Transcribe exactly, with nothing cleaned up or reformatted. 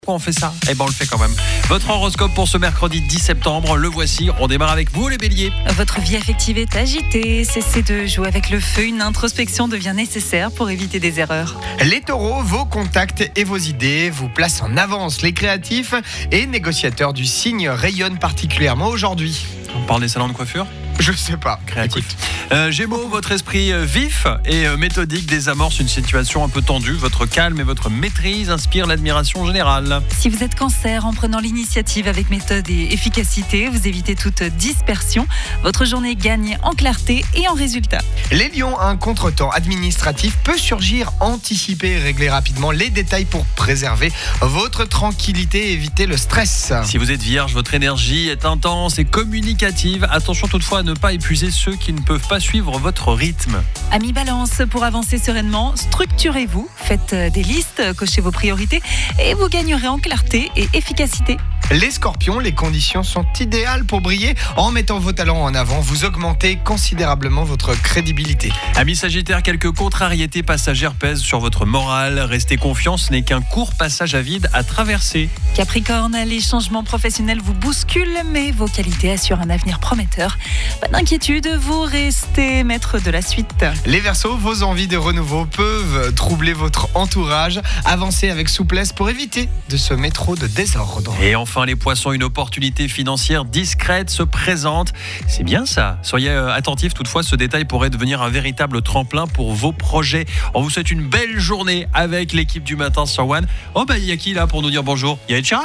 Pourquoi on fait ça? Eh ben on le fait quand même. Votre horoscope pour ce mercredi dix septembre, le voici. On démarre avec vous les béliers. Votre vie affective est agitée. Cessez de jouer avec le feu. Une introspection devient nécessaire pour éviter des erreurs. Les taureaux, vos contacts et vos idées vous placent en avance. Les créatifs et négociateurs du signe rayonnent particulièrement aujourd'hui. On parle des salons de coiffure? Je sais pas. Créatif. Euh, Gémeaux, votre esprit euh, vif et euh, méthodique désamorce une situation un peu tendue. Votre calme et votre maîtrise inspirent l'admiration générale. Si vous êtes cancer, en prenant l'initiative avec méthode et efficacité, vous évitez toute dispersion. Votre journée gagne en clarté et en résultat. Les lions, un contretemps administratif peut surgir. Anticipez et réglez rapidement les détails pour préserver votre tranquillité et éviter le stress. Si vous êtes vierge, votre énergie est intense et communicative. Attention toutefois à ne pas épuiser ceux qui ne peuvent pas suivre votre rythme. Amis Balance, pour avancer sereinement, structurez-vous, faites des listes, cochez vos priorités et vous gagnerez en clarté et efficacité. Les scorpions, les conditions sont idéales pour briller. En mettant vos talents en avant, vous augmentez considérablement votre crédibilité. Amis Sagittaires, quelques contrariétés passagères pèsent sur votre morale. Restez confiants, ce n'est qu'un court passage à vide à traverser. Capricorne, les changements professionnels vous bousculent, mais vos qualités assurent un avenir prometteur. Pas d'inquiétude, vous restez maître de la suite. Les Verseaux, vos envies de renouveau peuvent troubler votre entourage. Avancez avec souplesse pour éviter de semer trop de désordre. Et enfin les Poissons, une opportunité financière discrète se présente. C'est bien ça. Soyez attentifs toutefois, ce détail pourrait devenir un véritable tremplin pour vos projets. On vous souhaite une belle journée avec l'équipe du matin sur One. Oh bah il y a qui là pour nous dire bonjour? Il y a Ed Sheeran.